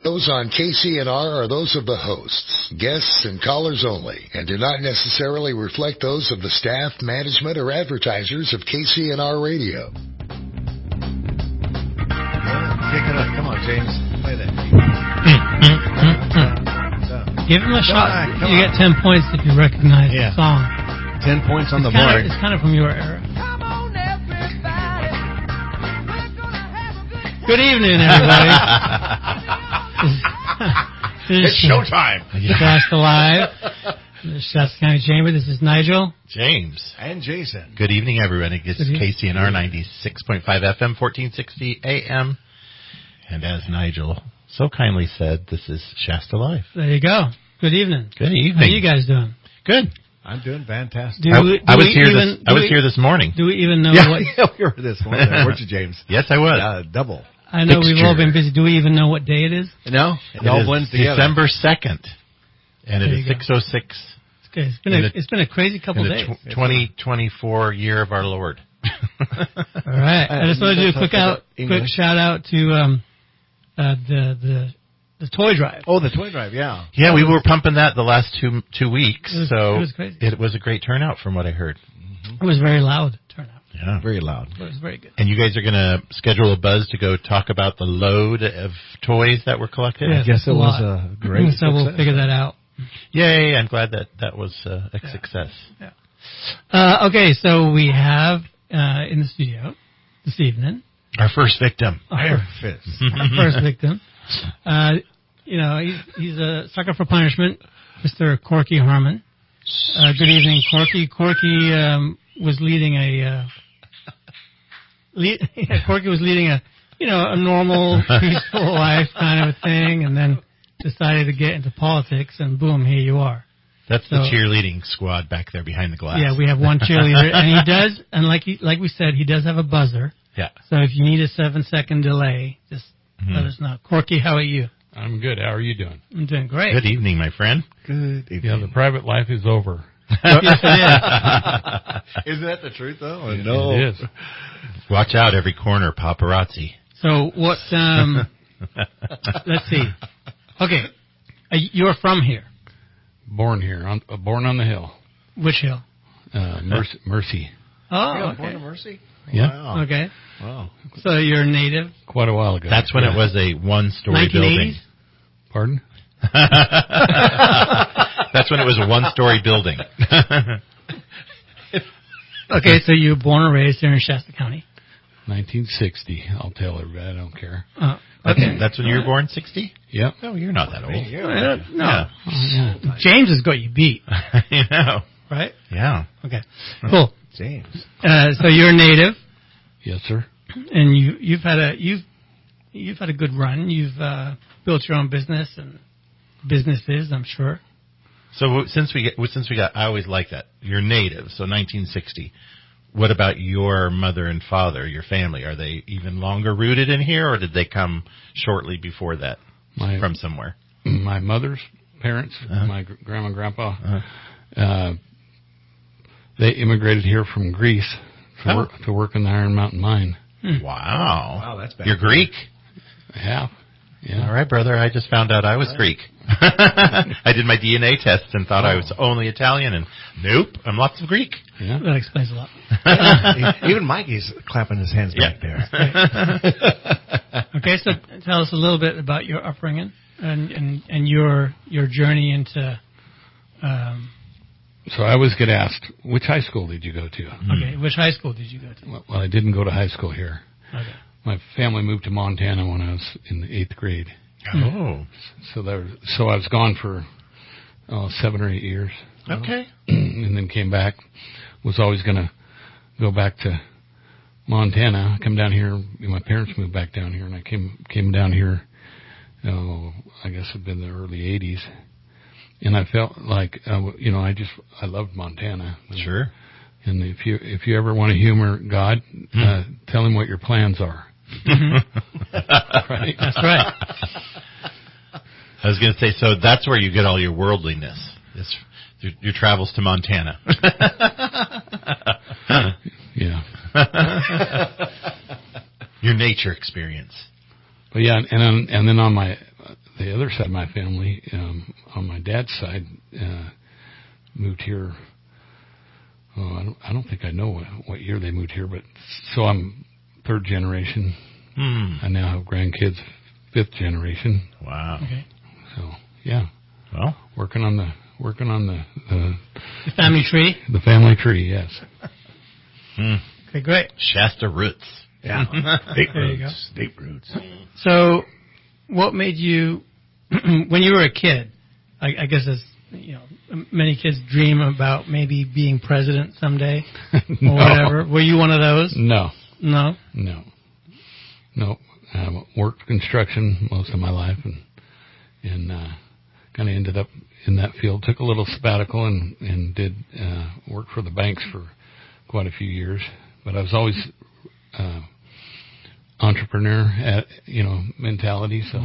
Those on KCNR are those of the hosts, guests, and callers only, and do not necessarily reflect those of the staff, management, or advertisers of KCNR Radio. Pick it up. Come on, James. Play that. Give him a shot. You get 10 points if you recognize the song. 10 points on the board. It's kind of from your era. Good evening, everybody. It's showtime. Shasta Live. The Shasta County Chamber. This is Nigel. James. And Jason. Good evening, everybody. It's KCNR 96.5 FM, 1460 AM. And as Nigel so kindly said, this is Shasta Live. There you go. Good evening. Good evening. How are you guys doing? Good. I'm doing fantastic. I was here this morning. Do we even know what... Yeah, we were this morning. Weren't you, James? Yes, I was. Double. I know we've all been busy. Do we even know what day it is? No. It all blends together. December 2nd. And it is 6:06. Okay. It's been a crazy couple days. 2024 year of our Lord. All right. I just want to do a quick shout out to the toy drive. Oh, the toy drive, yeah. Yeah, we were pumping that the last two weeks. It was crazy. It was a great turnout from what I heard. It was very loud turnout. Yeah. Very loud. But it was very good. And you guys are going to schedule a buzz to go talk about the load of toys that were collected? Yes, I guess it was a great So we'll figure that out. Yay, I'm glad that was a success. Yeah. Okay, so we have in the studio this evening our first victim. Our first victim. He's a sucker for punishment, Mr. Corky Harmon. Good evening, Corky. Corky was leading a normal, peaceful life kind of a thing, and then decided to get into politics, and boom, here you are. That's the cheerleading squad back there behind the glass. Yeah, we have one cheerleader, and he does, and like we said, he does have a buzzer. Yeah. So if you need a 7-second delay, just let us know. Corky, how are you? I'm good. How are you doing? I'm doing great. Good evening, my friend. Good evening. Yeah, the private life is over. Yes, it is. Isn't that the truth, though? No. It is. Watch out, every corner, paparazzi. So what, let's see. Okay, you're from here. Born here, born on the hill. Which hill? Mercy. Oh, okay. Born in Mercy? Yeah. Wow. Okay. Wow. So you're native? Quite a while ago. That's when it was a one-story building. Pardon? That's when it was a one-story building. Okay, so you were born and raised here in Shasta County? 1960. I'll tell everybody. I don't care. Okay. That's when you were born, 60? Yep. No, you're not that old. No. Yeah. James has got you beat. You know. Right? Yeah. Okay. Cool. James. So you're a native. Yes, sir. And you've had a good run. You've built your own business and businesses, I'm sure. So since we got, I always like that. You're native, so 1960. What about your mother and father, your family? Are they even longer rooted in here, or did they come shortly before that from somewhere? My mother's parents, my grandma and grandpa, they immigrated here from Greece to work in the Iron Mountain mine. Wow, that's bad. You're Greek? Half. Yeah. All right, brother. I just found out I was Greek. I did my DNA test and thought I was only Italian, and nope, I'm lots of Greek. Yeah. That explains a lot. Even Mikey's clapping his hands back there. Okay, so tell us a little bit about your upbringing and your journey into. So I always get asked, which high school did you go to? Okay, which high school did you go to? Well, I didn't go to high school here. Okay. My family moved to Montana when I was in the 8th grade. Oh. So I was gone for 7 or 8 years. Okay. And then came back. Was always going to go back to Montana. Come down here. My parents moved back down here, and I came down here. I guess it'd been the early 80s. And I felt like I loved Montana. Sure. And if you ever want to humor God, tell him what your plans are. Right. That's right. I was going to say, so that's where you get all your worldliness. Your travels to Montana. Yeah. Your nature experience. But yeah, and then on the other side of my family, on my dad's side, moved here. Oh, I don't think I know what year they moved here, but so I'm third generation. I now have grandkids, fifth generation. Wow. Okay. So yeah, Well, working on the The family tree. the family tree. Yes. Okay, great. Shasta roots. Yeah. Deep There you go. roots. Deep roots. So, what made you, when you were a kid, I guess as many kids dream about maybe being president someday or whatever. Were you one of those? No. No. Worked construction most of my life, and kind of ended up in that field. Took a little sabbatical and did work for the banks for quite a few years. But I was always entrepreneur mentality. So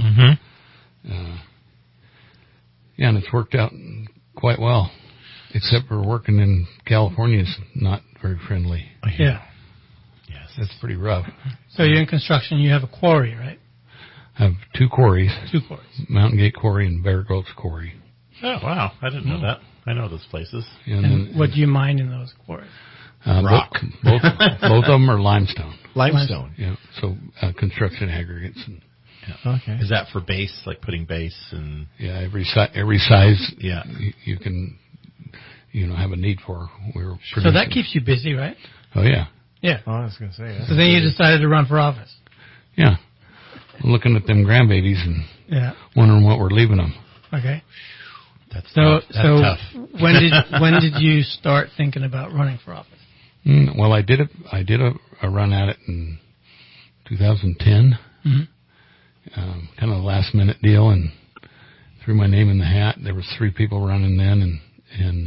yeah, and it's worked out quite well. Except for working in California is not very friendly. Yeah. Yes. It's pretty rough. So you're in construction. You have a quarry, right? I have two quarries. Two quarries. Mountain Gate Quarry and Bear Gulch Quarry. Oh, wow. I didn't know that. I know those places. And what do you mine in those quarries? Rock. Both of them are limestone. Limestone. Yeah. So construction aggregates and Okay. Is that for base, like putting base and... yeah, every size Yeah. you can have a need for. We're So that keeps you busy, right? Oh yeah. Yeah. Oh, I was going to say that. So then you decided to run for office. Yeah. I'm looking at them grandbabies and Yeah. wondering what we're leaving them. Okay. That's So tough. That's tough. when did you start thinking about running for office? Well, I did a run at it in 2010. Kind of a last minute deal, and threw my name in the hat. There was 3 people running then, and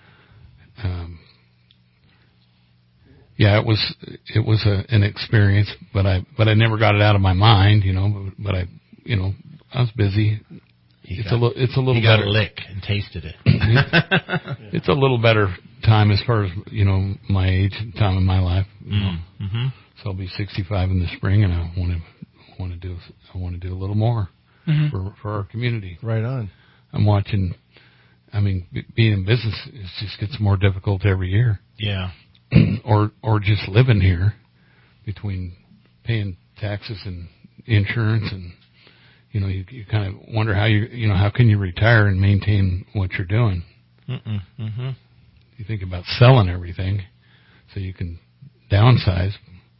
yeah, it was an experience, but I never got it out of my mind, But I was busy. It's a little You got better. a lick and tasted it. It's a little better time as far as my age, time in my life. So I'll be 65 in the spring, and I want to do a little more for our community. Right on. I'm watching. I mean, being in business just gets more difficult every year. Yeah. or just living here, between paying taxes and insurance, and you kind of wonder how how can you retire and maintain what you're doing. You think about selling everything so you can downsize,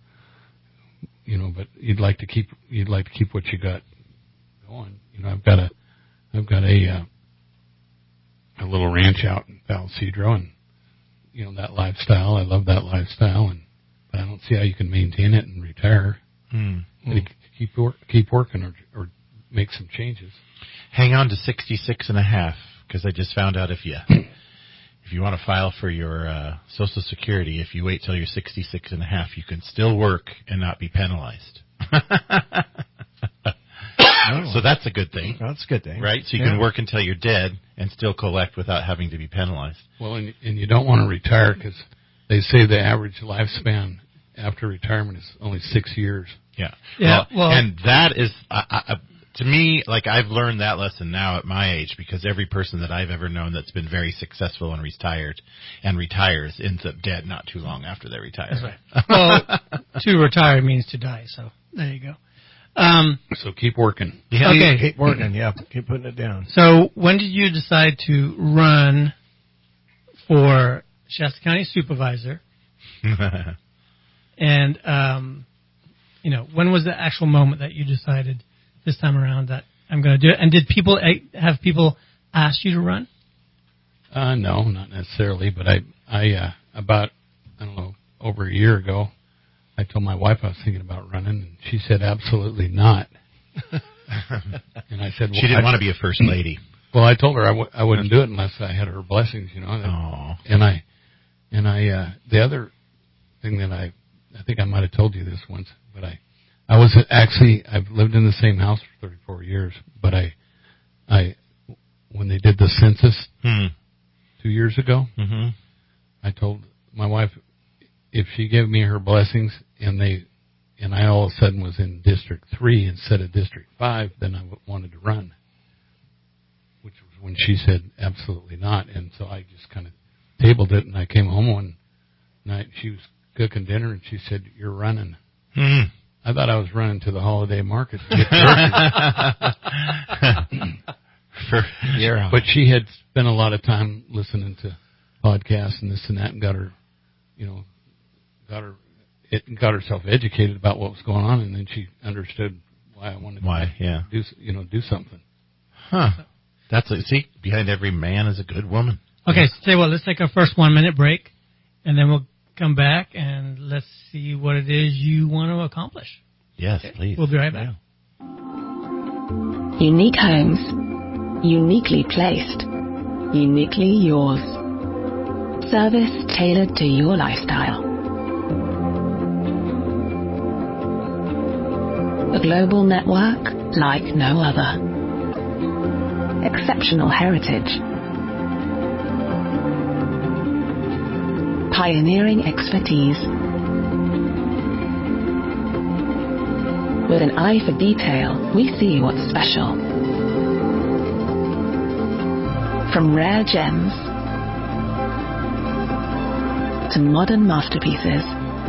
but you'd like to keep what you got going. I've got a little ranch out in Valcedro, and that lifestyle. I love that lifestyle, but I don't see how you can maintain it and retire. Keep working or make some changes. Hang on to 66.5, because I just found out if you want to file for your Social Security, if you wait till you're 66.5, you can still work and not be penalized. So that's a good thing. That's a good thing. Right? So you can work until you're dead and still collect without having to be penalized. Well, and you don't want to retire, because they say the average lifespan after retirement is only 6 years. Yeah. Well, and that is, to me, like, I've learned that lesson now at my age, because every person that I've ever known that's been very successful and retires ends up dead not too long after they retire. That's right. Well, to retire means to die, so there you go. So keep working. Yeah. Okay. Keep working. Yeah. Keep putting it down. So when did you decide to run for Shasta County Supervisor? And, when was the actual moment that you decided this time around that I'm going to do it? And did people ask you to run? No, not necessarily, but I about, I don't know, over a year ago, I told my wife I was thinking about running, and she said absolutely not. And I said, she didn't want to be a first lady. Well, I told her I wouldn't do it unless I had her blessings, Oh. And I the other thing that I think I might have told you this once, but I've lived in the same house for 34 years, but I when they did the census 2 years ago, I told my wife if she gave me her blessings and I all of a sudden was in District 3 instead of District 5, then I wanted to run. she said, absolutely not. And so I just kind of tabled it, and I came home one night. She was cooking dinner, and she said, "You're running." Mm. I thought I was running to the holiday market to get turkey. But she had spent a lot of time listening to podcasts and this and that, and got herself educated about what was going on, and then she understood why I wanted to do something. Huh. See, behind every man is a good woman. Okay, so tell you what, let's take our first 1 minute break, and then we'll come back and let's see what it is you want to accomplish. Yes, please. We'll be right back. Unique homes, uniquely placed, uniquely yours. Service tailored to your lifestyle. A global network like no other. Exceptional heritage. Pioneering expertise. With an eye for detail, we see what's special. From rare gems to modern masterpieces,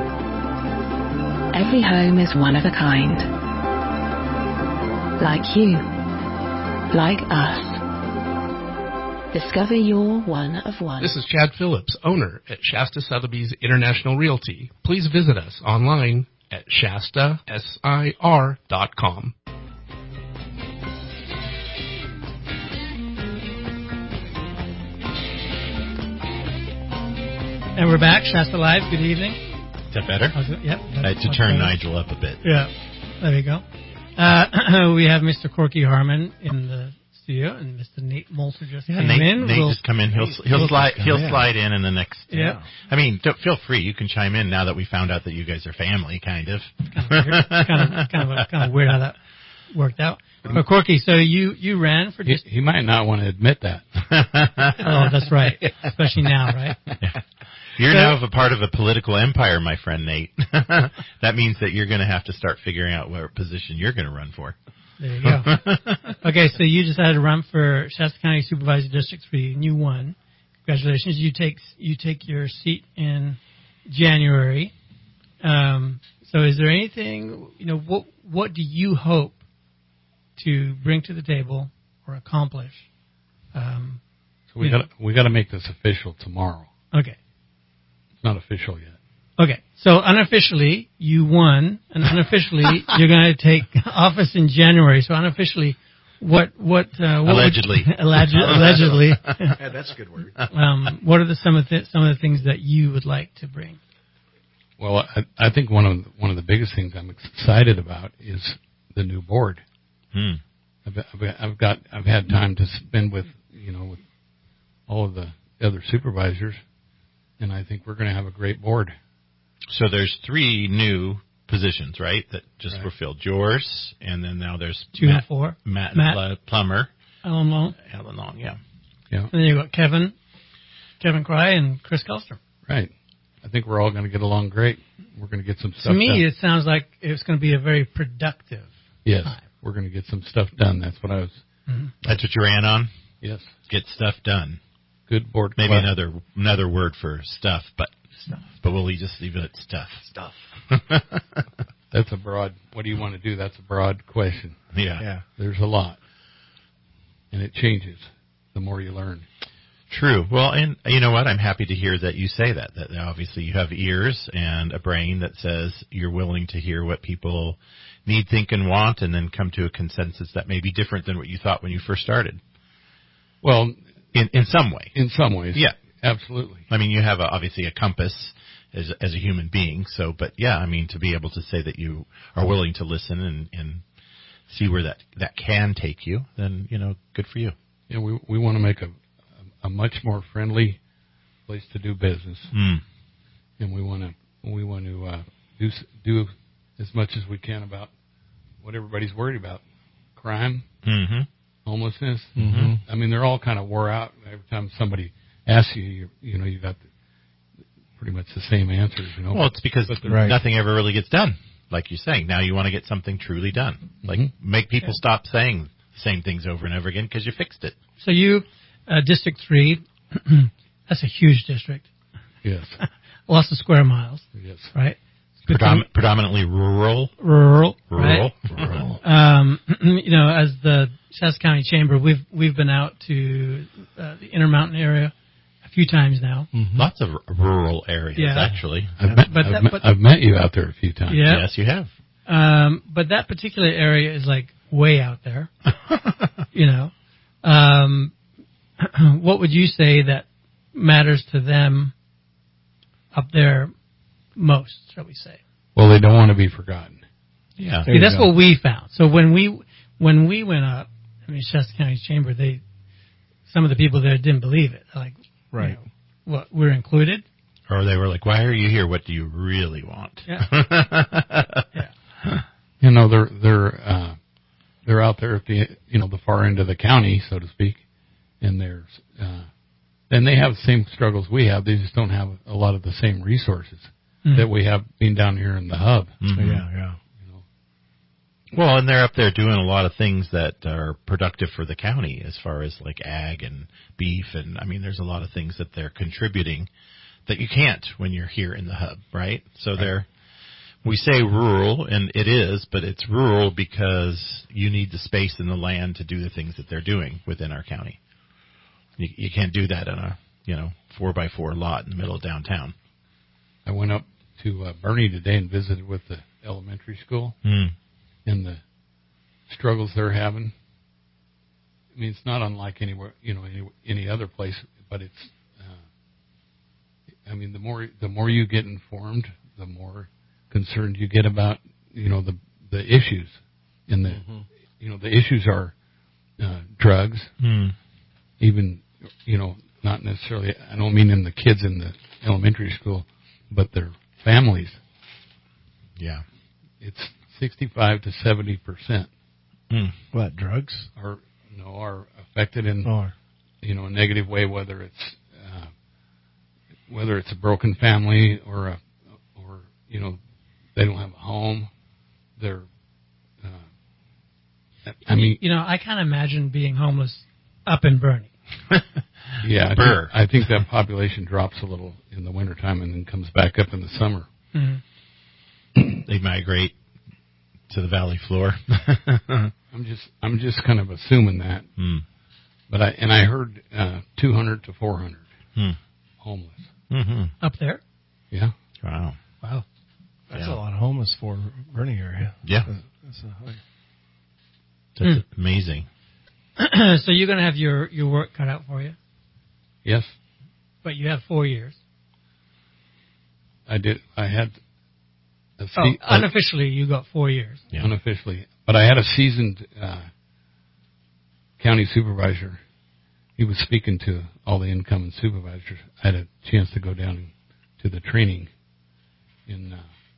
every home is one of a kind. Like you, like us. Discover your one of one. This is Chad Phillips, owner at Shasta Sotheby's International Realty. Please visit us online at shastasir.com. And we're back, Shasta Live. Good evening. Is that better? Yep. I had to turn Nigel up a bit. Yeah. There you go. We have Mr. Corky Harmon in the studio, and Mr. Nate Molter just came in. Nate just come in. He'll slide in the next. Yeah. I mean, feel free. You can chime in now that we found out that you guys are family, kind of. Kind of weird how that worked out. But Corky, so you ran for. He might not want to admit that. Oh, that's right. Especially now, right? Yeah. You're now a part of a political empire, my friend Nate. That means that you're going to have to start figuring out what position you're going to run for. There you go. Okay, so you decided to run for Shasta County Supervisor District 3, and you won. Congratulations. You take your seat in January. So is there anything, what do you hope to bring to the table or accomplish? So we got to make this official tomorrow. Okay. It's not official yet. Okay, so unofficially you won, and unofficially you're going to take office in January. So unofficially, what allegedly, allegedly, yeah, that's a good word. What are some of the things that you would like to bring? Well, I think one of the biggest things I'm excited about is the new board. I've had time to spend with all of the other supervisors, and I think we're going to have a great board. So there's 3 new positions, right, that just were filled. Yours, and then now there's 2 and 4. Matt Plummer. Alan Long, yeah. And then you've got Kevin Cry, and Chris Kelster. Right. I think we're all going to get along great. We're going to get some stuff done. To me, done. it sounds like it's going to be a very productive time. We're going to get some stuff done. That's what I was... Mm-hmm. That's what you ran on? Yes. Get stuff done. Good board. Maybe another word for stuff, but we'll just leave it at stuff. That's a broad... What do you want to do? That's a broad question. Yeah. There's a lot. And it changes the more you learn. True. Well, and you know what? I'm happy to hear that you say that obviously you have ears and a brain that says you're willing to hear what people need, think, and want, and then come to a consensus that may be different than what you thought when you first started. Well, in some way. In some ways. Yeah. Absolutely. I mean, you have obviously a compass as a human being, but yeah, I mean, to be able to say that you are willing to listen and see where that can take you, then, good for you. Yeah, we want to make a much more friendly place to do business, and we want to do as much as we can about what everybody's worried about: crime, homelessness. I mean, they're all kind of wore out. Every time somebody asks you, you got pretty much the same answers. Well, it's because nothing ever really gets done, like you're saying. Now you want to get something truly done, like make people stop saying the same things over and over again because you fixed it. So you District 3, that's a huge district. Yes. Lots of square miles, Yes. right? Predominantly rural. Rural. Rural. Right? As the Shasta County Chamber, we've been out to the Intermountain area a few times now. Mm-hmm. Lots of rural areas, actually. I've met you out there a few times. Yeah. Yes, you have. But that particular area is like way out there. What would you say that matters to them up there most, shall we say? Well, they don't want to be forgotten. Yeah. See, that's what we found. So when we went up, Shasta County Chamber, some of the people there didn't believe it. Like, Right. What, we're included? Or they were like, why are you here? What do you really want? Yeah. They're out there at the far end of the county, so to speak, and and they have the same struggles we have. They just don't have a lot of the same resources that we have being down here in the hub. Mm-hmm. Yeah. Well, and they're up there doing a lot of things that are productive for the county as far as like ag and beef. And there's a lot of things that they're contributing that you can't when you're here in the hub, right? So we say rural, and it is, but it's rural because you need the space and the land to do the things that they're doing within our county. You can't do that on a 4x4 lot in the middle of downtown. I went up to Bernie today and visited with the elementary school. And the struggles they're having. It's not unlike anywhere, any other place, but it's. The more you get informed, the more concerned you get about, the issues, and the issues are drugs, even, not necessarily. I don't mean in the kids in the elementary school, but their families. Yeah, it's 65 to 70%. What, drugs? Are affected in a negative way, whether it's a broken family or they don't have a home. They're I can't imagine being homeless up in Bernie. Yeah, I think that population drops a little in the wintertime and then comes back up in the summer. Mm-hmm. They migrate to the valley floor. I'm just kind of assuming that. But I heard 200 to 400 homeless. Mm-hmm. Up there? Yeah. Wow. That's a lot of homeless for Bernie area. Yeah. That's amazing. So you're going to have your work cut out for you? Yes. But you have 4 years. I did. I had unofficially, you got 4 years. Yeah. Unofficially. But I had a seasoned county supervisor. He was speaking to all the incoming supervisors. I had a chance to go down to the training in,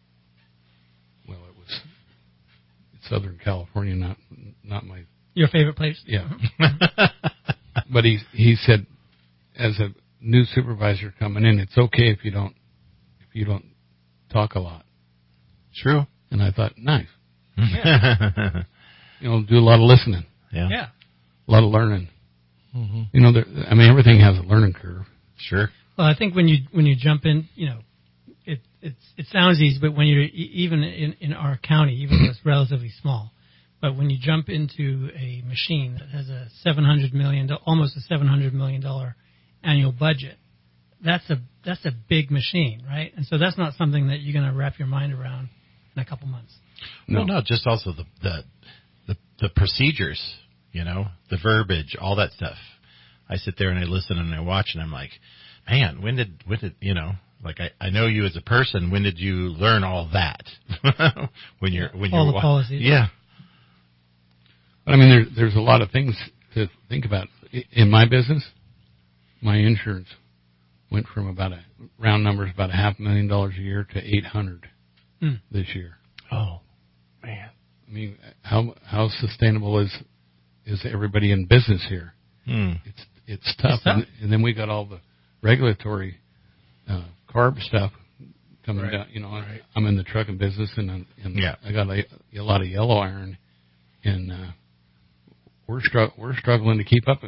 it was Southern California, not my... Your favorite place? Yeah. But he said, as a new supervisor coming in, it's okay if you don't talk a lot. True. And I thought, nice. Yeah. Do a lot of listening. Yeah. A lot of learning. Mm-hmm. Everything has a learning curve. Sure. Well, I think when you jump in, it sounds easy, but when you're even in our county, even though it's relatively small, but when you jump into a machine that has almost a $700 million annual budget, that's a big machine, right? And so that's not something that you're going to wrap your mind around in a couple months. No. Well, no, just also the procedures, the verbiage, all that stuff. I sit there and I listen and I watch and I'm like, man, when did I know you as a person. When did you learn all that? when you're all the policies. Yeah. But there's a lot of things to think about. In my business, my insurance went from about round numbers about $500,000 a year to $800 this year. Oh, man! How sustainable is everybody in business here? It's tough. And then we got all the regulatory carb stuff coming down. Right. I'm in the trucking business, and I got a lot of yellow iron, and we're struggling to keep up.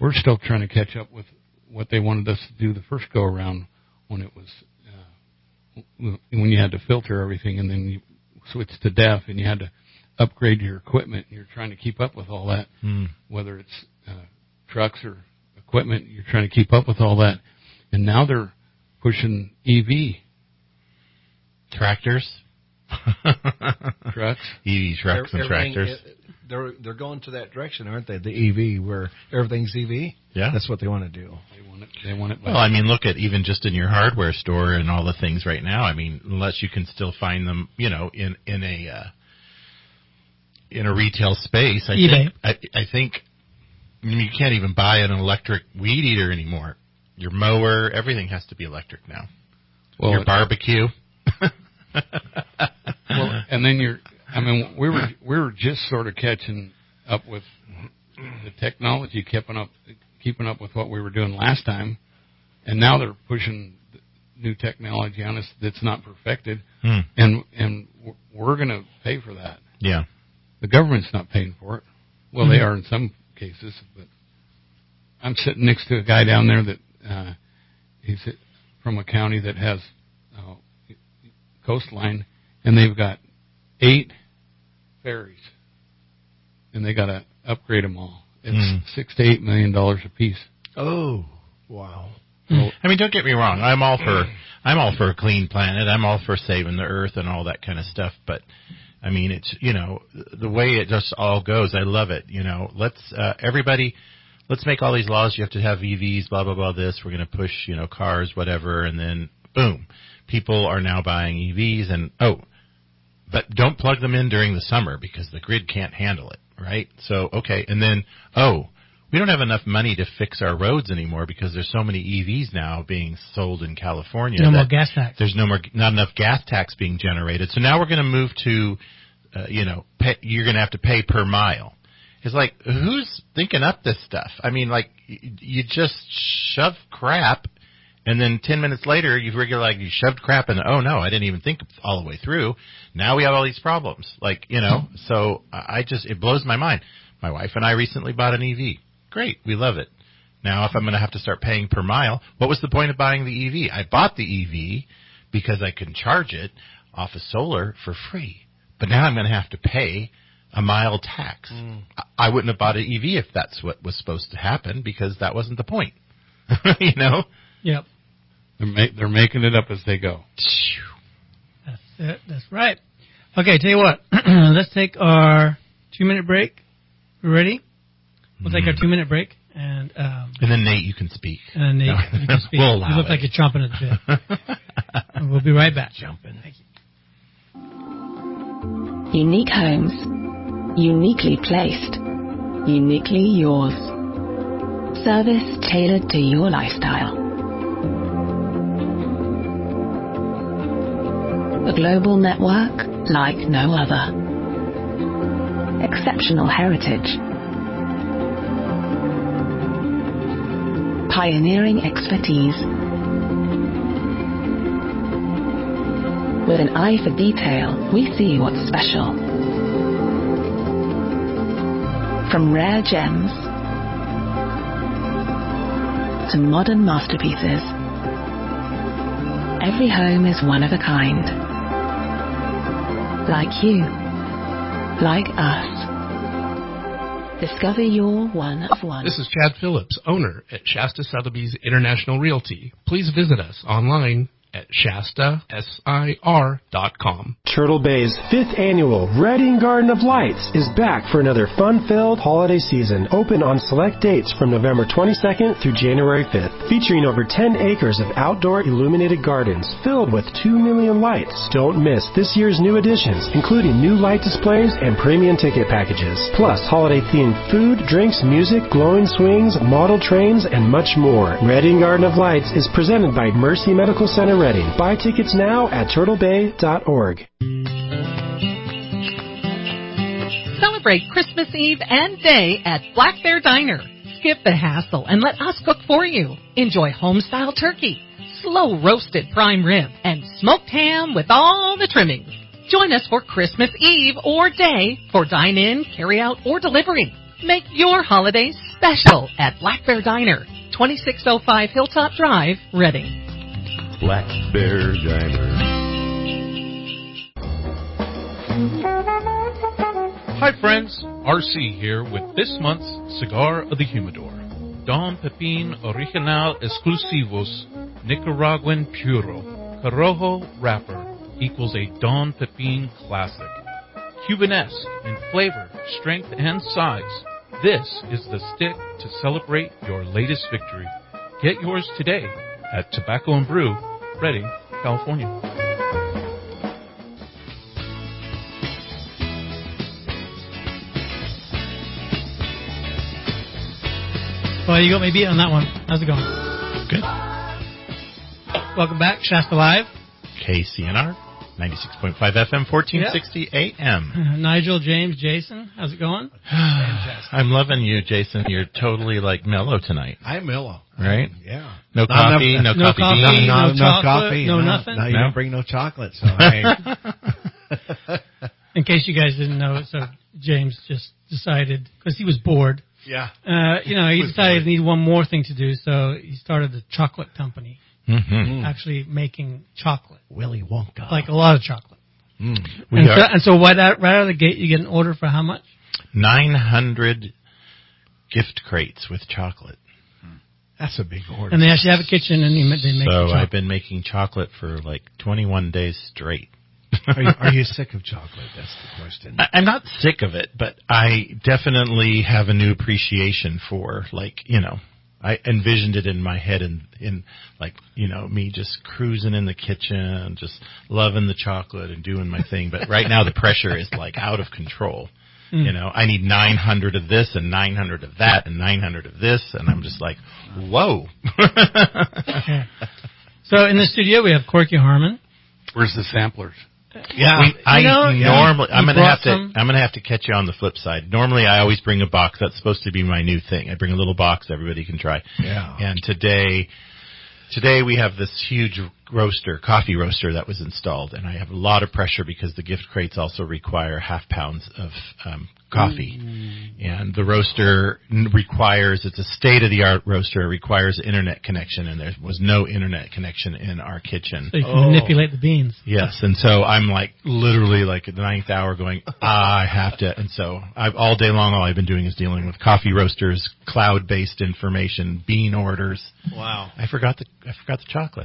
we're still trying to catch up with what they wanted us to do the first go around when it was when you had to filter everything and then you switched to DEF and you had to upgrade your equipment. You're trying to keep up with all that, whether it's trucks or equipment. You're trying to keep up with all that, and now they're pushing EV tractors, trucks, EV trucks and tractors. They're going to that direction, aren't they? The EV, where everything's EV. Yeah, that's what they want to do. They want it. Well, I mean, look at even just in your hardware store and all the things right now. I mean, unless you can still find them, you know, in a retail space. I think you can't even buy an electric weed eater anymore. Your mower, everything has to be electric now. Well, your barbecue. Well, and then we were just sort of catching up with the technology, keeping up with what we were doing last time, and now they're pushing new technology on us that's not perfected, and we're going to pay for that. Yeah, the government's not paying for it. Well, they are in some cases, but I'm sitting next to a guy down there that he's from a county that has coastline, and they've got 8 ferries, and they got to upgrade them all. It's $6 to $8 million a piece. Oh, wow! Well, I mean, don't get me wrong. I'm all for a clean planet. I'm all for saving the earth and all that kind of stuff. But I mean, it's, you know, the way it just all goes. I love it. You know, let's make all these laws. You have to have EVs. Blah blah blah. This we're going to push. You know, cars, whatever, and then boom, people are now buying EVs and but don't plug them in during the summer because the grid can't handle it, right? So, okay, and then, we don't have enough money to fix our roads anymore because there's so many EVs now being sold in California. No more gas tax. There's not enough gas tax being generated. So now we're going to move to, you're going to have to pay per mile. It's like, who's thinking up this stuff? I mean, like, you just shove crap. And then 10 minutes later, you shoved crap in. Oh no, I didn't even think all the way through. Now we have all these problems. Like, you know, so it blows my mind. My wife and I recently bought an EV. Great, we love it. Now, if I'm going to have to start paying per mile, what was the point of buying the EV? I bought the EV because I can charge it off of solar for free. But now I'm going to have to pay a mile tax. I wouldn't have bought an EV if that's what was supposed to happen because that wasn't the point. You know? Yep. They're making it up as they go. That's it. That's right. Okay, tell you what. Let's take our 2-minute break. You ready? We'll take our 2-minute break. And then, Nate, you can speak. And then, Nate, you can speak. We'll you look like you're chomping at the bit. And we'll be right back. Jumping. Thank you. Unique homes. Uniquely placed. Uniquely yours. Service tailored to your lifestyle. A global network like no other. Exceptional heritage. Pioneering expertise. With an eye for detail, we see what's special. From rare gems to modern masterpieces, every home is one of a kind. Like you, like us. Discover your one of one. This is Chad Phillips, owner at Shasta Sotheby's International Realty. Please visit us online at ShastaSIR.com. Turtle Bay's 5th annual Reading Garden of Lights is back for another fun-filled holiday season, open on select dates from November 22nd through January 5th, featuring over 10 acres of outdoor illuminated gardens filled with 2 million lights. Don't miss this year's new additions, including new light displays and premium ticket packages, plus holiday-themed food, drinks, music, glowing swings, model trains, and much more. Reading Garden of Lights is presented by Mercy Medical Center Reading. Buy tickets now at turtlebay.org. Celebrate Christmas Eve and Day at Black Bear Diner. Skip the hassle and let us cook for you. Enjoy home-style turkey, slow-roasted prime rib, and smoked ham with all the trimmings. Join us for Christmas Eve or Day for dine-in, carry-out, or delivery. Make your holidays special at Black Bear Diner, 2605 Hilltop Drive, Reading. Black Bear Diner. Hi friends, RC here with this month's Cigar of the Humidor. Don Pepin Original Exclusivos Nicaraguan Puro Corojo Wrapper equals a Don Pepin classic. Cubanesque in flavor, strength, and size. This is the stick to celebrate your latest victory. Get yours today at Tobacco and Brew, Redding, California. Well, you got me beat on that one. How's it going? Good. Welcome back, Shasta Live. KCNR, 96.5 FM, 1460 AM. Nigel, James, Jason, how's it going? Fantastic. I'm loving you, Jason. You're totally like mellow tonight. I'm mellow. Right? Yeah. No coffee, no coffee bean. No chocolate, coffee, no nothing. No, you didn't bring no chocolate. So I, In case you guys didn't know, so James just decided, because he was bored, yeah. he decided he needed one more thing to do, so he started the chocolate company, actually making chocolate. Willy Wonka. Like a lot of chocolate. Mm. So right out of the gate, you get an order for how much? 900 gift crates with chocolate. That's a big order. And they actually have a kitchen, and they make So chocolate. I've been making chocolate for like 21 days straight. Are you sick of chocolate? That's the question. I'm not sick of it, but I definitely have a new appreciation for, I envisioned it in my head in me just cruising in the kitchen, just loving the chocolate and doing my thing. But right now the pressure is like out of control. I need 900 of this and 900 of that and 900 of this. And I'm just like, whoa. Okay. So in the studio, we have Corky Harmon. Where's the samplers? Yeah, normally I'm gonna have to catch you on the flip side. Normally, I always bring a box. That's supposed to be my new thing. I bring a little box everybody can try. Yeah. And today we have this huge coffee roaster that was installed, and I have a lot of pressure because the gift crates also require half pounds of coffee. And the roaster it's a state-of-the-art roaster. It requires internet connection, and there was no internet connection in our kitchen. So you can manipulate the beans. Yes, and so I'm literally at the 9th hour going, I have to. And so all day long, all I've been doing is dealing with coffee roasters, cloud-based information, bean orders. Wow. I forgot the chocolate.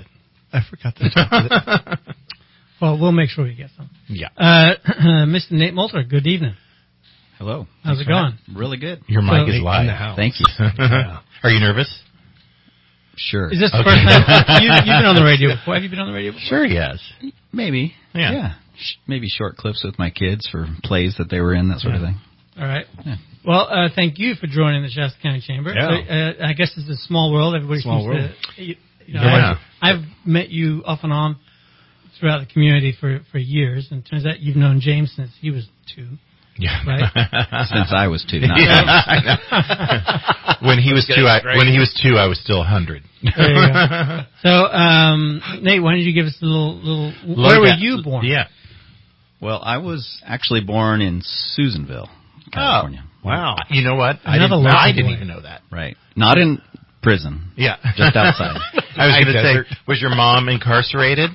Well, we'll make sure we get some. Yeah. Mr. Nate Moulter, good evening. Hello. How's it going? Really good. Your mic is live. In the house. Thank you. Yeah. Are you nervous? Sure. Is this the first time you've been on the radio before? Have you been on the radio before? Sure, yes. Maybe. Yeah. Maybe short clips with my kids for plays that they were in, that sort of thing. All right. Yeah. Well, thank you for joining the Shasta County Chamber. Yeah. I guess it's a small world. Everybody Small seems world. to. Yeah. I've met you off and on throughout the community for years, and it turns out you've known James since he was 2. Yeah. Right? Since I was 2. Not When he was 2, I was still 100. There you go. So, Nate, why don't you give us a little where were you born? Yeah. Well, I was actually born in Susanville, California. Oh, wow. You know what? I didn't even know that. Right. Not in prison. Yeah. Just outside. I was going to say, was your mom incarcerated?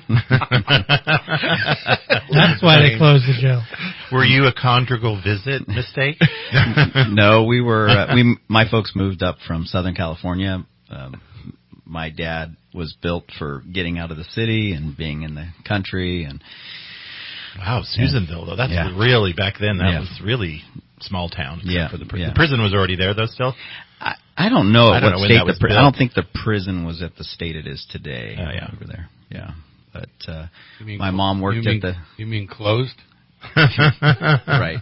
That's why they closed the jail. Were you a conjugal visit mistake? No, we were. My folks moved up from Southern California. My dad was built for getting out of the city and being in the country. And wow, Susanville though. That's really back then. That was really small town. For the prison was already there though. Still. I don't know what state that was I don't think the prison was at the state it is today. Over there. Yeah. But my mom worked at the. You mean closed? Right.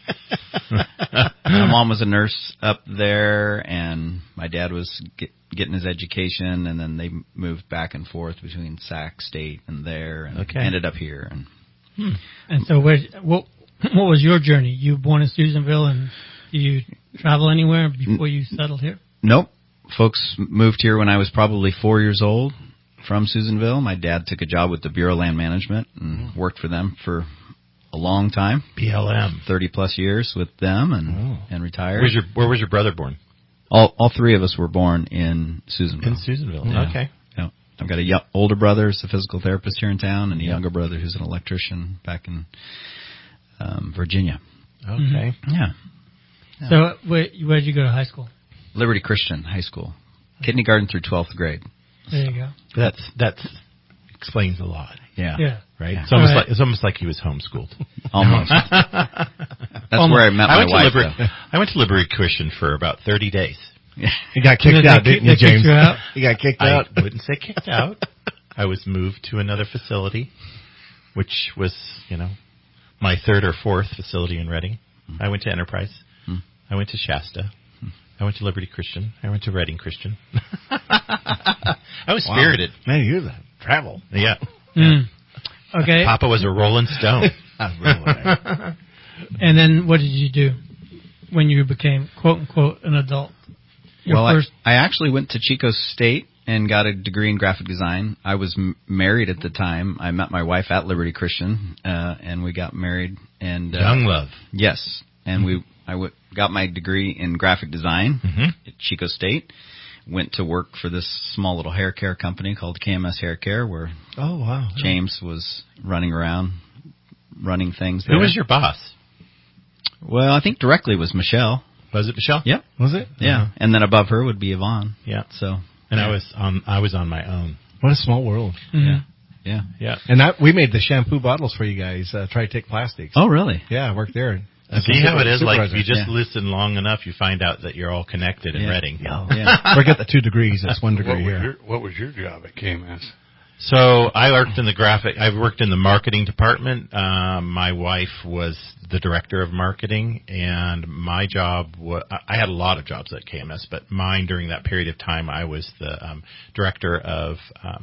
My mom was a nurse up there, and my dad was getting his education, and then they moved back and forth between Sac State and there, and ended up here. And so, what was your journey? You were born in Susanville, and did you travel anywhere before you settled here? Nope. Folks moved here when I was probably 4 years old from Susanville. My dad took a job with the Bureau of Land Management and worked for them for a long time. BLM. 30 plus years with them and retired. Where was your brother born? All three of us were born in Susanville. In Susanville. Yeah. Okay. Yeah. I've got a older brother who's a physical therapist here in town, and a younger brother who's an electrician back in Virginia. Okay. Yeah. So where did you go to high school? Liberty Christian High School, kindergarten through 12th grade. There you go. That explains a lot. Yeah. Yeah. Right. Yeah. It's almost like he was homeschooled. Almost. That's where I met my wife. I went to Liberty Christian for about 30 days. Yeah. You got kicked out, didn't you, James? You got kicked out? I wouldn't say kicked out. I was moved to another facility, which was, my third or fourth facility in Reading. I went to Enterprise. I went to Shasta. I went to Liberty Christian. I went to Reading Christian. I was spirited. Man, you're the travel. Yeah. Okay. Papa was a Rolling Stone. And then what did you do when you became, quote unquote, an adult? I actually went to Chico State and got a degree in graphic design. I was married at the time. I met my wife at Liberty Christian, and we got married. And young love. Yes, and got my degree in graphic design at Chico State. Went to work for this small little hair care company called KMS Hair Care, where James was running around, running things there. Who was your boss? Well, I think directly was Michelle. Was it Michelle? Yep. Was it? Yeah. And then above her would be Yvonne. Yeah. So. And I was on my own. What a small world. Yeah. And we made the shampoo bottles for you guys, Tritech Plastics. Oh, really? Yeah, I worked there. See how it is? Like, if you just listen long enough, you find out that you're all connected in Reading. Yeah. Forget the 2 degrees. That's 1 degree here. What was your job at KMS? So I worked in I worked in the marketing department. My wife was the director of marketing, and my job I had a lot of jobs at KMS, but mine during that period of time, I was the director of.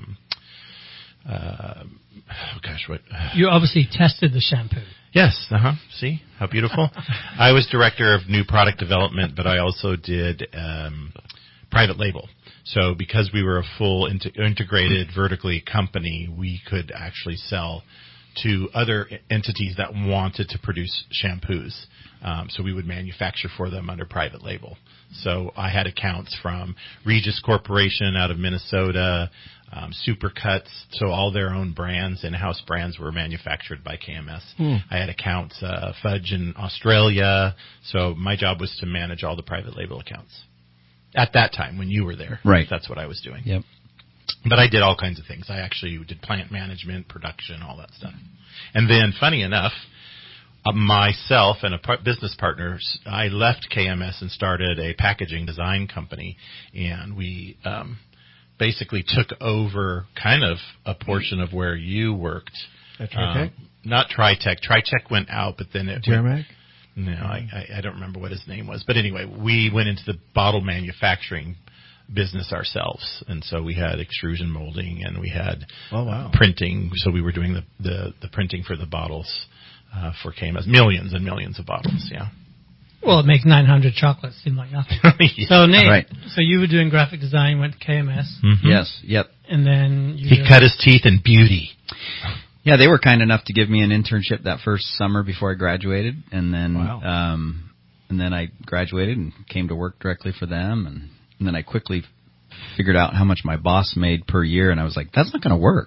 You obviously tested the shampoo. Yes. See how beautiful. I was director of new product development, but I also did private label. So because we were a full integrated vertically company, we could actually sell to other entities that wanted to produce shampoos. So we would manufacture for them under private label. So I had accounts from Regis Corporation out of Minnesota, Supercuts, so all their own brands, in-house brands were manufactured by KMS. I had accounts, Fudge in Australia. So my job was to manage all the private label accounts. At that time, when you were there. Right. That's what I was doing. Yep. But I did all kinds of things. I actually did plant management, production, all that stuff. And then, funny enough, myself and a business partner, I left KMS and started a packaging design company. And we basically took over kind of a portion of where you worked. At Tritech? Not Tritech. Tritech went out, but then it Jermac? No, I don't remember what his name was. But anyway, we went into the bottle manufacturing business ourselves. And so we had extrusion molding and we had printing. So we were doing the printing for the bottles for KMS. Millions and millions of bottles, yeah. Well, it makes 900 chocolates seem like nothing. Yeah. So, Nate, so you were doing graphic design, went to KMS. Yes, yep. And then he cut his teeth in beauty. Yeah, they were kind enough to give me an internship that first summer before I graduated, and then I graduated and came to work directly for them, and then I quickly figured out how much my boss made per year, and I was like, that's not going to work.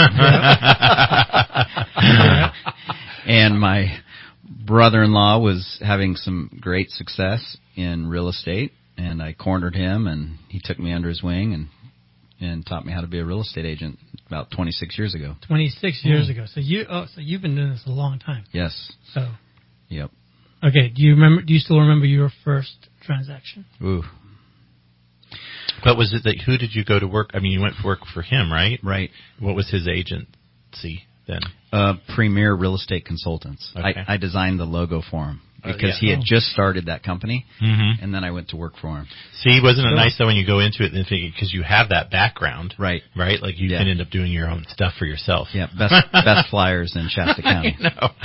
And my brother-in-law was having some great success in real estate, and I cornered him, and he took me under his wing and taught me how to be a real estate agent about 26 years ago. 26 years ago. So you've been doing this a long time. Yes. So. Yep. Okay. Do you still remember your first transaction? Ooh. But was it that who did you go to work? I mean, you went to work for him, right? Right. What was his agency then? Premier Real Estate Consultants. Okay. I designed the logo for him. Because he had just started that company, and then I went to work for him. See, wasn't it nice though when you go into it and think, because you have that background, right? Like you can end up doing your own stuff for yourself. Yeah, best flyers in Shasta County.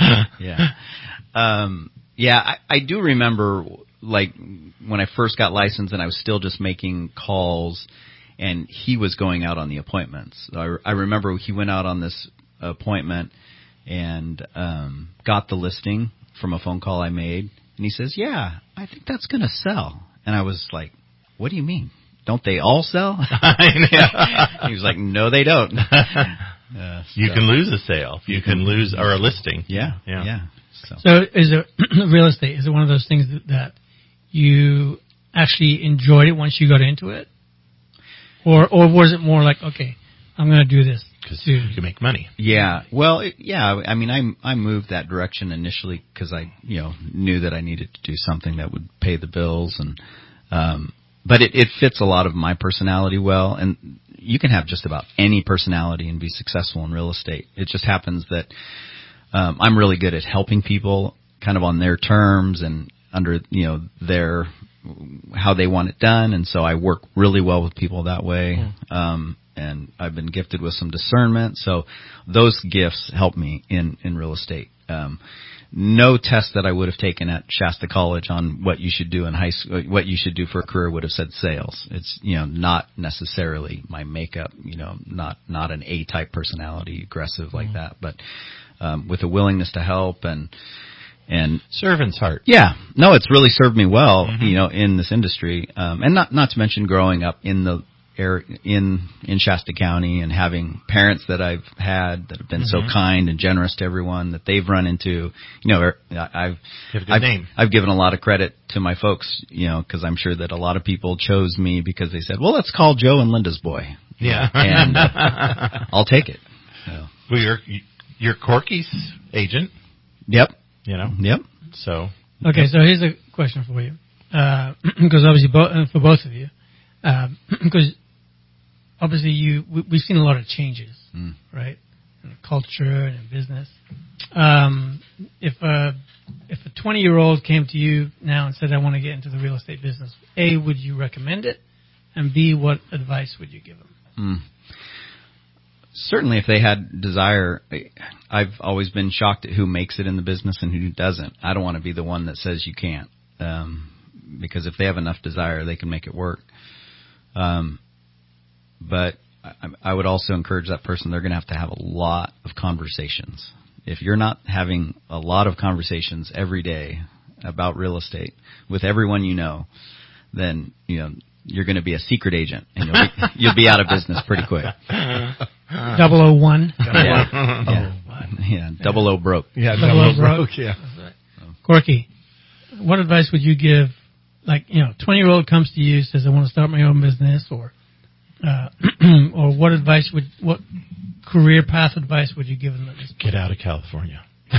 I do remember like when I first got licensed and I was still just making calls, and he was going out on the appointments. I remember he went out on this appointment and got the listing from a phone call I made, and he says, "Yeah, I think that's going to sell." And I was like, what do you mean? Don't they all sell? He was like, no, they don't. You can lose a sale. You can lose or a listing. Yeah. So is it real estate? Is it one of those things that you actually enjoyed it once you got into it, or was it more like, okay, I'm going to do this because you can make money? Yeah. Well, I mean, I moved that direction initially because I knew that I needed to do something that would pay the bills, and but it fits a lot of my personality well, and you can have just about any personality and be successful in real estate. It just happens that I'm really good at helping people kind of on their terms and under their how they want it done, and so I work really well with people that way. And I've been gifted with some discernment, so those gifts help me in real estate. No test that I would have taken at Shasta College on what you should do in high school, what you should do for a career would have said sales. It's not necessarily my makeup, not an A-type personality, aggressive like that, but with a willingness to help and servant's heart. Yeah, no, it's really served me well, in this industry, and not to mention growing up in the in Shasta County and having parents that I've had that have been so kind and generous to everyone that they've run into. I've given a lot of credit to my folks, because I'm sure that a lot of people chose me because they said, well, let's call Joe and Linda's boy. Yeah. And I'll take it. So. Well, you're Corky's agent. Yep. Yep. So. Okay, so here's a question for you. Because obviously for both of you, because obviously we've seen a lot of changes, right, in culture and in business. If a 20-year-old came to you now and said, I want to get into the real estate business, A, would you recommend it? And B, what advice would you give them? Certainly if they had desire. I've always been shocked at who makes it in the business and who doesn't. I don't want to be the one that says you can't, because if they have enough desire, they can make it work. But I would also encourage that person, they're going to have a lot of conversations. If you're not having a lot of conversations every day about real estate with everyone then, you're going to be a secret agent and you'll be out of business pretty quick. 001. Yeah. 00 broke. Yeah, 00 broke. Yeah. Right. Corky, what advice would you give? Like, 20-year-old comes to you, says, I want to start my own business, or what career path advice would you give them at this point? Get out of California.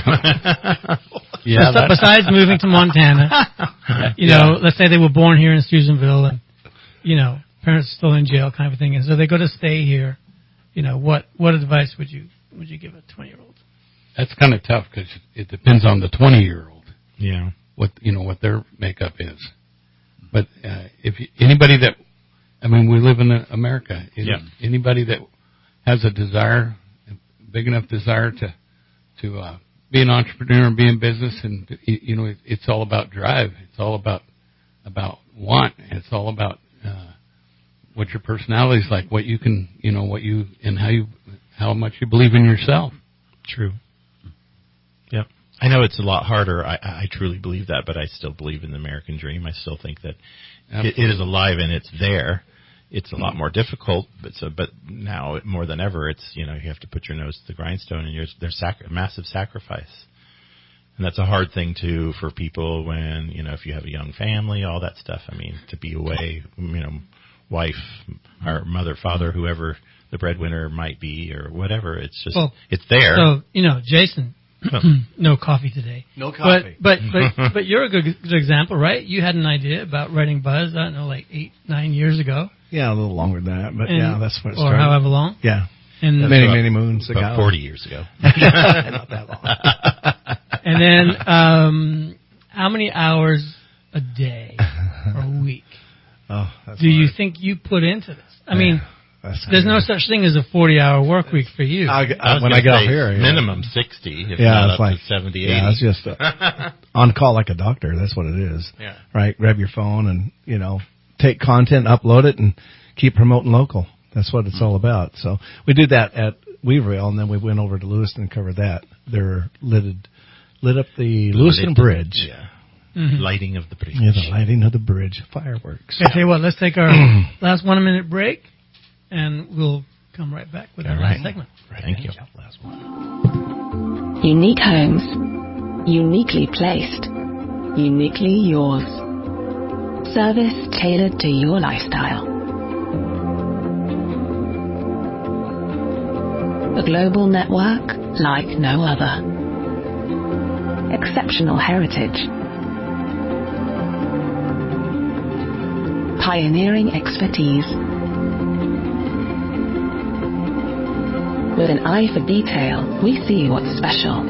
Besides moving to Montana, let's say they were born here in Susanville and, parents are still in jail kind of thing, and so they go to stay here. What advice would you give a 20-year-old? That's kind of tough because it depends on the 20-year-old. Yeah. What their makeup is. But anybody that, we live in America. Anybody that has a desire, a big enough desire to be an entrepreneur and be in business, and it's all about drive. It's all about want. It's all about what your personality is like, what you can, and how much you believe in yourself. True. Yep. I know it's a lot harder. I truly believe that, but I still believe in the American dream. I still think that it is alive and it's there. It's a lot more difficult, but now more than ever, it's you have to put your nose to the grindstone, and there's massive sacrifice, and that's a hard thing for people when if you have a young family, all that stuff. To be away, wife or mother, father, whoever the breadwinner might be, or whatever. It's just it's there. So Jason. No coffee today. No coffee. But you're a good example, right? You had an idea about writing Buzz, I don't know, like 8-9 years ago. Yeah, a little longer than that, but that's when it started. Or however long. Yeah. And many moons ago. About 40 years ago. Not that long. And then, how many hours a day or a week do you think you put into this? There's no such thing as a 40-hour work week for you. When I got here, minimum 60, if not up to 70, 80. Yeah, it's just on call like a doctor. That's what it is. Yeah. Right? Grab your phone and, take content, upload it, and keep promoting local. That's what it's all about. So we did that at Weaverville, and then we went over to Lewiston and covered that. They're lit up the Lewiston Bridge. Yeah. Lighting of the bridge. Yeah, the lighting of the bridge, fireworks. Okay, tell you what, let's take our last 1 minute break, and we'll come right back with our last segment. Thank you. Last one. Unique homes, uniquely placed, uniquely yours. Service tailored to your lifestyle. A global network like no other. Exceptional heritage. Pioneering expertise. With an eye for detail, we see what's special.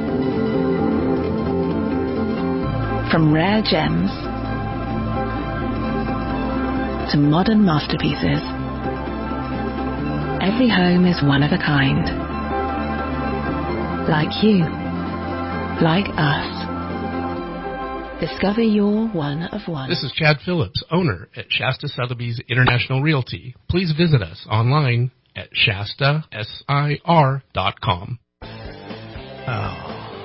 From rare gems to modern masterpieces, every home is one of a kind. Like you, like us. Discover your one of one. This is Chad Phillips, owner at Shasta Sotheby's International Realty. Please visit us online at shastasir.com. Oh.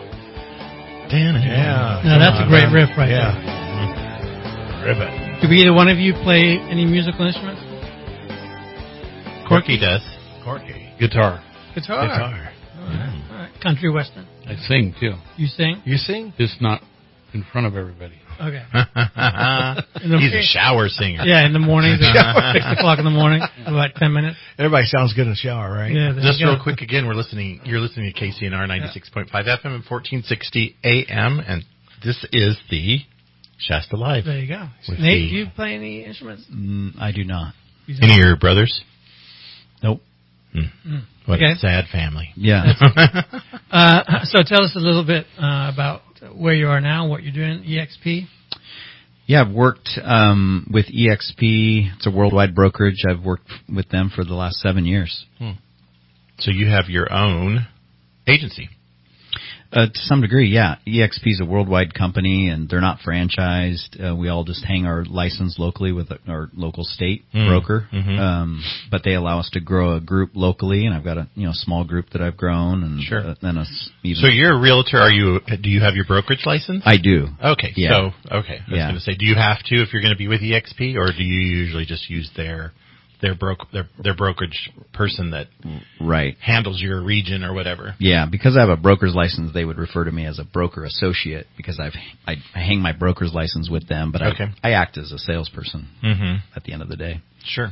Yeah. Now that's a great riff right there. Ribbit. Do either one of you play any musical instruments? Corky does. Corky. Guitar. Guitar. Guitar. All right. Country western. I sing too. You sing? You sing? Just not in front of everybody. Okay. He's a shower singer. Yeah, in the mornings, 6 o'clock in the morning, about 10 minutes. Everybody sounds good in the shower, right? Yeah. Just real quick again, you're listening to KCNR 96.5 FM and 1460 AM, and this is the Shasta Live. There you go. Nate, do you play any instruments? I do not. Any of your brothers? Nope. What a sad family. Yeah. So tell us a little bit about where you are now, what you're doing, EXP. Yeah, I've worked with EXP. It's a worldwide brokerage. I've worked with them for the last 7 years. So you have your own agency. To some degree, yeah. EXP is a worldwide company, and they're not franchised. We all just hang our license locally with our local state broker. But they allow us to grow a group locally, and I've got a small group that I've grown, and then So you're a realtor. Do you have your brokerage license? I do. Okay. Yeah. So I was going to say, do you have to if you're going to be with EXP, or do you usually just use their brokerage person that handles your region or whatever? Yeah, because I have a broker's license, they would refer to me as a broker associate because I hang my broker's license with them, but I act as a salesperson at the end of the day. Sure.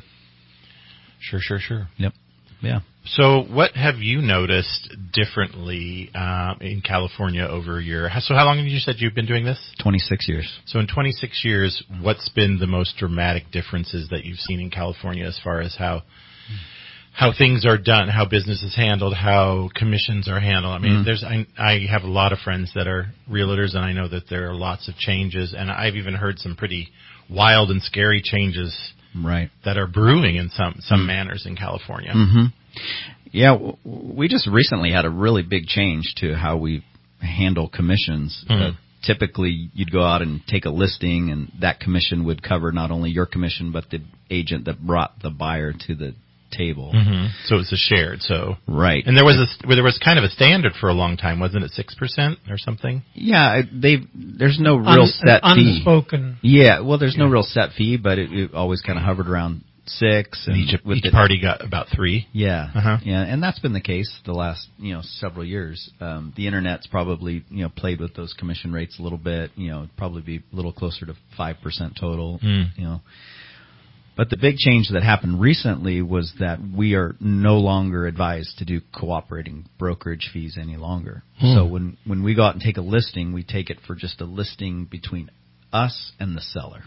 Yep. Yeah. So what have you noticed differently in California over so how long have you said you've been doing this? 26 years. So in 26 years, what's been the most dramatic differences that you've seen in California as far as how things are done, how business is handled, how commissions are handled? I mean, I have a lot of friends that are realtors, and I know that there are lots of changes, and I've even heard some pretty wild and scary changes that are brewing in some manners in California. Yeah, we just recently had a really big change to how we handle commissions. Typically, you'd go out and take a listing, and that commission would cover not only your commission, but the agent that brought the buyer to the table. So it's a shared. Right. And there was kind of a standard for a long time, wasn't it? 6% or something? Yeah, there's no real set fee. Unspoken. Yeah, well, there's no real set fee, but it always kind of hovered around 6, and each party got about 3. Yeah, yeah, and that's been the case the last several years. The internet's probably played with those commission rates a little bit. Probably be a little closer to 5% total. But the big change that happened recently was that we are no longer advised to do cooperating brokerage fees any longer. So when we go out and take a listing, we take it for just a listing between us and the seller.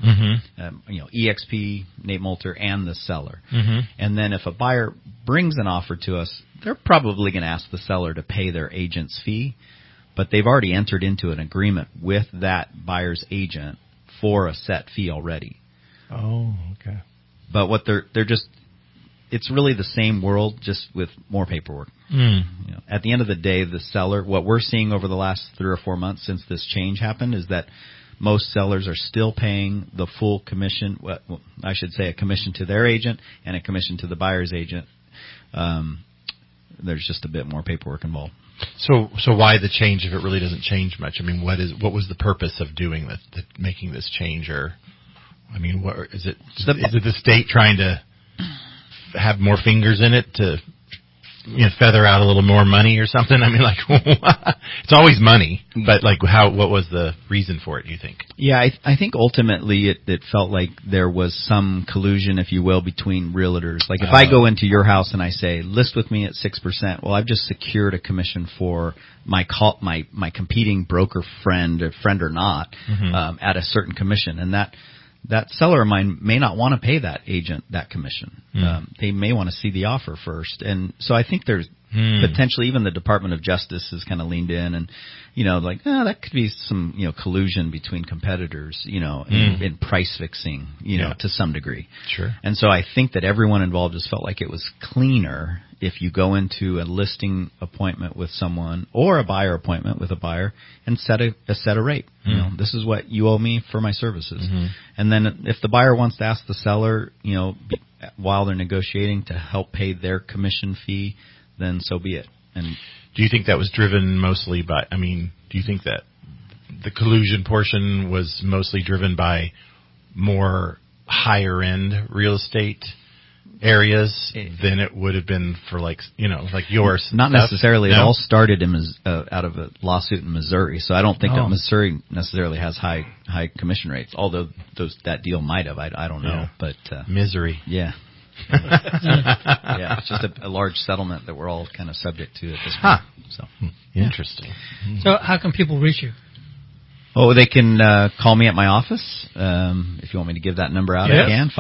EXP, Nate Molter, and the seller. And then if a buyer brings an offer to us, they're probably going to ask the seller to pay their agent's fee, but they've already entered into an agreement with that buyer's agent for a set fee already. Oh, okay. But what they're just, it's really the same world, just with more paperwork. At the end of the day, the seller, what we're seeing over the last 3 or 4 months since this change happened is that most sellers are still paying the full commission, well, I should say a commission to their agent and a commission to the buyer's agent. There's just a bit more paperwork involved. So why the change if it really doesn't change much? I mean, what was the purpose of doing this, making this change? Or, I mean, what is it? Is it the state trying to have more fingers in it to, feather out a little more money or something? I mean, like, it's always money, but like, what was the reason for it, do you think? Yeah, I think ultimately it felt like there was some collusion, if you will, between realtors. Like if I go into your house and I say, list with me at 6%, well, I've just secured a commission for my competing broker friend or not, at a certain commission. And that seller of mine may not want to pay that agent that commission. They may want to see the offer first. And so I think there's potentially even the Department of Justice has kind of leaned in and, that could be some, collusion between competitors, in price fixing, to some degree. Sure. And so I think that everyone involved just felt like it was cleaner if you go into a listing appointment with someone or a buyer appointment with a buyer and set a rate. This is what you owe me for my services. And then if the buyer wants to ask the seller, while they're negotiating to help pay their commission fee, then so be it. And do you think that was driven mostly by, do you think that the collusion portion was mostly driven by more higher end real estate areas than it would have been for like yours? Not necessarily. No? It all started out of a lawsuit in Missouri. So I don't think that Missouri necessarily has high commission rates, although that deal might have. I don't know. But misery. Yeah. Yeah, it's just a large settlement that we're all kind of subject to at this point. So interesting. So how can people reach you? Oh, they can call me at my office. If you want me to give that number out, I can.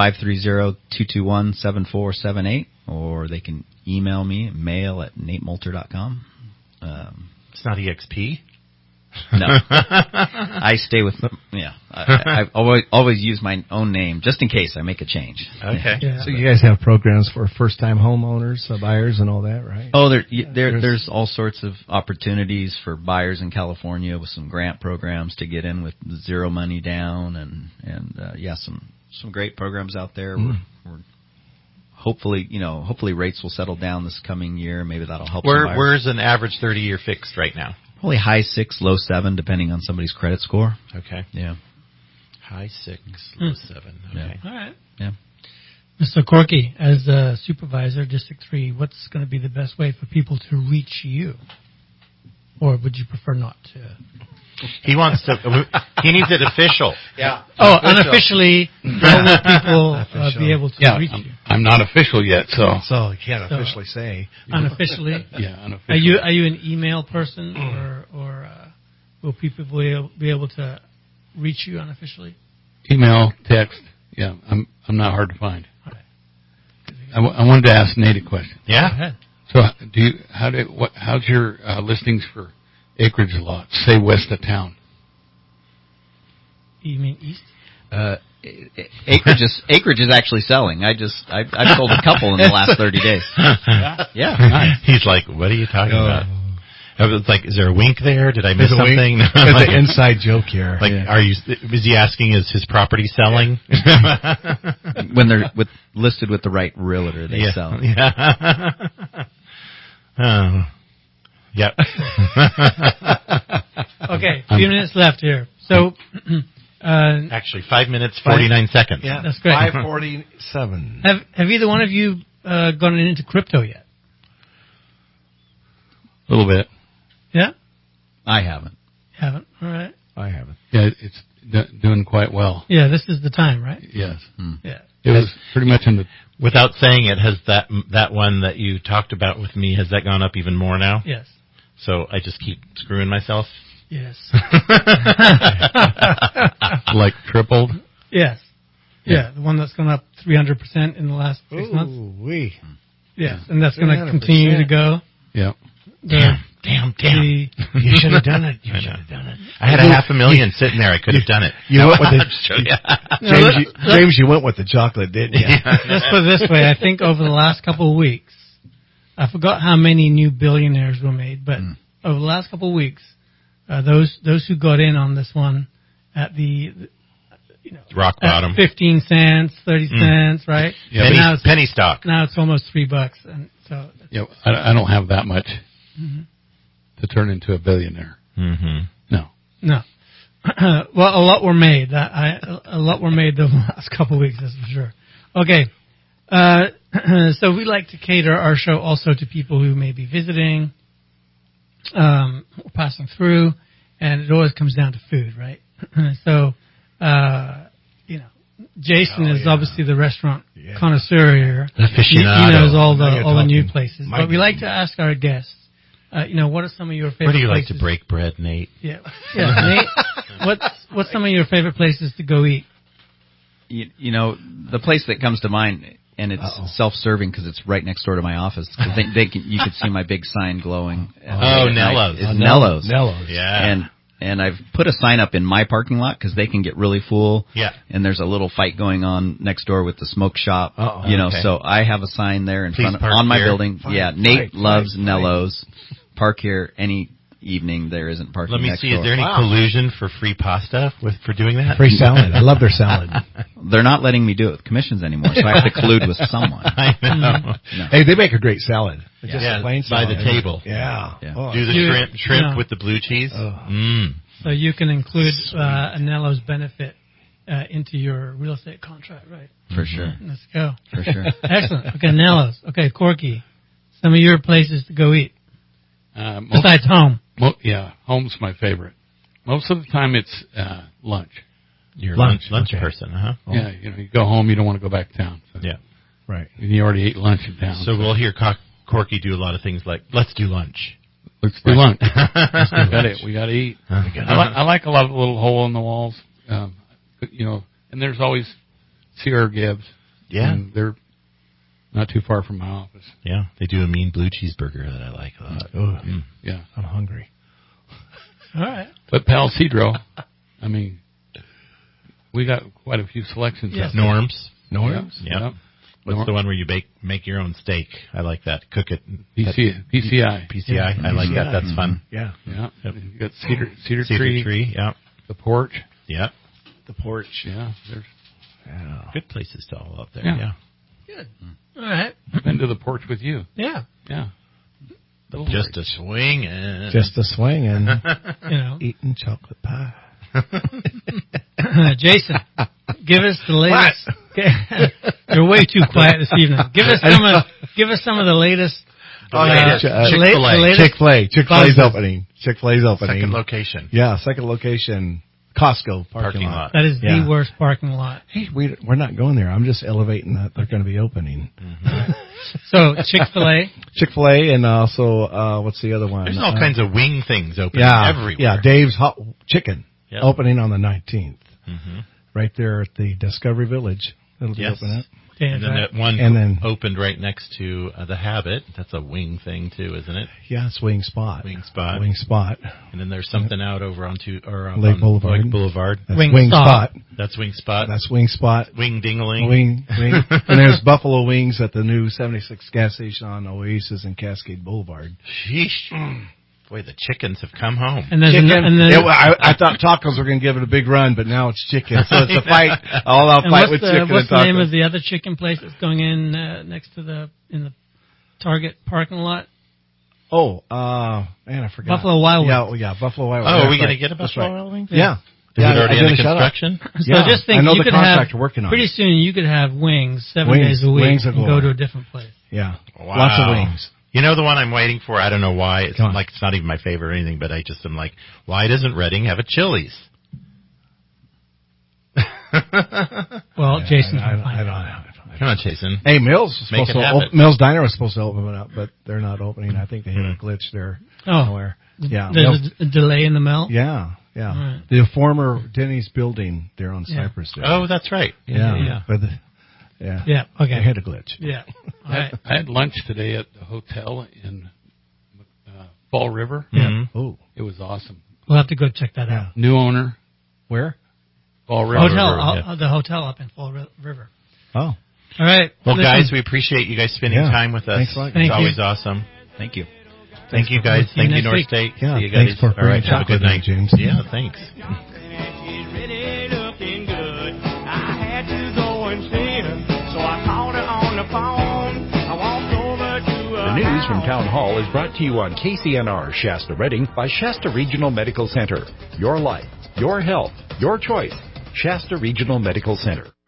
530-221-7478. Or they can email me, mail@natemolter.com. It's not EXP? No. I stay with, I always use my own name just in case I make a change. Okay. Yeah. So you guys have programs for first-time homeowners, buyers, and all that, right? Oh, there's all sorts of opportunities for buyers in California with some grant programs to get in with zero money down, and some great programs out there. We're hopefully rates will settle down this coming year. Maybe that'll help. Where's an average 30-year fixed right now? Probably high 6, low 7, depending on somebody's credit score. Okay. Yeah. High 6, low 7. Okay. Yeah. All right. Yeah. Mr. Corky, as a supervisor, District 3, what's going to be the best way for people to reach you? Or would you prefer not to? He wants to. He needs it official. Yeah. Oh, unofficially, how will people be able to reach you? I'm not official yet, so you can't officially say. Unofficially. Yeah, unofficially. Are you an email person, or will people be able to reach you unofficially? Email, text. Yeah, I'm not hard to find. Okay. I wanted to ask Nate a question. Yeah. Go ahead. So how's your listings for acreage lots, say west of town? You mean east? Acreage is actually selling. I've sold a couple in the last 30 days. Yeah. Nice. He's like, what are you talking about? I was like, is there a wink there? Did I miss something? There's an inside joke here. Like, is he asking, is his property selling? When they're listed with the right realtor, they sell. Yeah. Yep. Okay, a few minutes left here. So, actually, 5 minutes, 49 seconds. Yeah, that's great. 5:47. Have either one of you gone into crypto yet? A little bit. Yeah? I haven't. Haven't? All right. I haven't. Yeah, it's doing quite well. Yeah, this is the time, right? Yes. Yeah. It was pretty much in the... Without saying it, has that one that you talked about with me, has that gone up even more now? Yes. So I just keep screwing myself? Yes. Like tripled? Yes. Yeah, the one that's gone up 300% in the last 6 months. Ooh-wee. Yes, and that's going to continue to go. Yeah. Damn. You should have done it. I had $500,000 sitting there. I could have done it. You went with James, you went with the chocolate, didn't you? Let's put it this way. I think over the last couple of weeks, I forgot how many new billionaires were made, but over the last couple of weeks, those who got in on this one at the rock bottom, 15 cents, 30 cents, right? Yeah, and now it's penny stock. Now it's almost $3, and so I don't have that much. to turn into a billionaire. Mm-hmm. No. Well, a lot were made. A lot were made the last couple of weeks, that's for sure. Okay. So we like to cater our show also to people who may be visiting, or passing through, and it always comes down to food, right? So, Jason is obviously the restaurant connoisseur here. Aficionado. He knows all the new places. But we like to ask our guests, what are some of your favorite places? Where do you like to break bread, Nate? Yeah. Nate, what's some of your favorite places to go eat? The place that comes to mind, and it's self-serving because it's right next door to my office. Cause you could see my big sign glowing. Nello's. It's Nello's. Nello's. Yeah. And I've put a sign up in my parking lot because they can get really full. Yeah. And there's a little fight going on next door with the smoke shop. Okay. So I have a sign there in front on my building. Nate loves Nello's. Park here any evening. There isn't parking. Let me next see. door. Is there any collusion for free pasta for doing that? Free salad. I love their salad. They're not letting me do it with commissions anymore, so I have to collude with someone. I know. No. Hey, they make a great salad. Just Yeah, plain by salad. the table. Yeah. Oh. Do the shrimp with the blue cheese. So you can include a Nello's benefit into your real estate contract, right? For sure. Let's go. For sure. Excellent. Okay, Nello's. Okay, Corky. Some of your places to go eat. Besides home. Home's my favorite. Most of the time it's lunch. You're a lunch person, huh? Yeah, you go home, you don't want to go back to town. So. Yeah. Right. And you already ate lunch in town. So we'll hear Corky do a lot of things like, let's do lunch. Let's do lunch. We got to eat. I like a lot of little hole in the walls. And there's always Sierra Gibbs. Yeah. And they're not too far from my office. Yeah. They do a mean blue cheeseburger that I like a lot. Yeah. I'm hungry. All right. But Pal Cedro, we got quite a few selections. Yes. Norm's. Yep. What's the one where you make your own steak? I like that. Cook it. PCI. PCI. I like that. That's fun. Yeah. Yeah. Yep. You got Cedar Tree. Yeah. The Porch. Yep. The Porch. Yeah. Good places to all out there. Yeah. Yeah. Good. All right. I've been to the Porch with you. Yeah. Yeah. Just a swing and eating chocolate pie. Jason, give us the latest. You're way too quiet this evening. Give us some of the latest. Chick-fil-A. Chick-fil-A. Chick-fil-A's opening. Chick-fil-A's opening. Second location. Yeah, second location. Costco parking lot. That is the worst parking lot. Hey, we're not going there. I'm just elevating that they're going to be opening. Mm-hmm. So Chick-fil-A. Chick-fil-A and also what's the other one? There's all kinds of wing things opening everywhere. Yeah, Dave's Hot Chicken opening on the 19th. Mm-hmm. Right there at the Discovery Village. It'll be open up. And then that one opened right next to the Habit. That's a wing thing too, isn't it? Yeah, it's Wing Spot. Wing Spot. Wing Spot. And then there's something out over on Lake Boulevard. Lake Boulevard. That's Wing Spot. That's Wing Spot. That's Wing Spot. Wing Dingling. Wing. And there's Buffalo Wings at the new 76 gas station on Oasis and Cascade Boulevard. Sheesh. Boy, the chickens have come home. And there's chicken. I thought tacos were going to give it a big run, but now it's chicken. So it's a fight, all-out fight with chicken and tacos. What's the name of the other chicken place that's going in next to in the Target parking lot? Oh, man, I forgot. Buffalo Wild Wings. Yeah, Buffalo Wild Wings. Oh, are we going to get a Buffalo Wild Wings? Yeah. Is it already under construction? So just think, I know you the could contractor working on pretty it. soon you could have wings 7 days a week and go to a different place. Yeah. Wow. Lots of wings. You know the one I'm waiting for? I don't know why. It's not even my favorite or anything, but I just am like, why doesn't Reading have a Chili's? Well, Jason, I don't. Come on, Jason. Hey, Mills Diner was supposed to open up, but they're not opening. I think they hit a glitch there somewhere. Yeah. There's a delay in the melt? Yeah. Right. The former Denny's building there on Cypress there. Oh, that's right. Yeah. But okay. They had a glitch. Yeah. I had lunch today at the hotel in Fall River. Yeah. Oh, it was awesome. We'll have to go check that out. New owner. Where? Fall River. The hotel up in Fall River. Oh. All right. Well, guys, we appreciate you guys spending time with us. Thanks, it's always awesome. Thank you. Thank you, guys. Thank you, North State. Yeah, see you guys. Thanks for all right, have a good night, James. Yeah, thanks. The news from Town Hall is brought to you on KCNR Shasta Redding by Shasta Regional Medical Center. Your life, your health, your choice. Shasta Regional Medical Center.